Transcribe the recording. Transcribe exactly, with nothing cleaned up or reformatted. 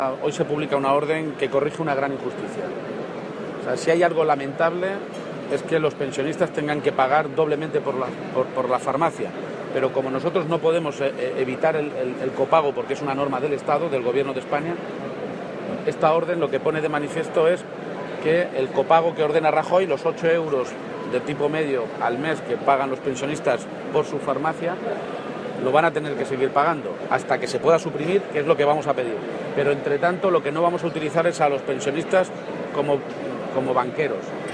Hoy se publica una orden que corrige una gran injusticia. O sea, si hay algo lamentable es que los pensionistas tengan que pagar doblemente por la, por, por la farmacia. Pero como nosotros no podemos eh, evitar el, el, el copago porque es una norma del Estado, del Gobierno de España, esta orden lo que pone de manifiesto es que el copago que ordena Rajoy, los ocho euros de tipo medio al mes que pagan los pensionistas por su farmacia, lo van a tener que seguir pagando hasta que se pueda suprimir, que es lo que vamos a pedir. Pero entre tanto lo que no vamos a utilizar es a los pensionistas como, como banqueros.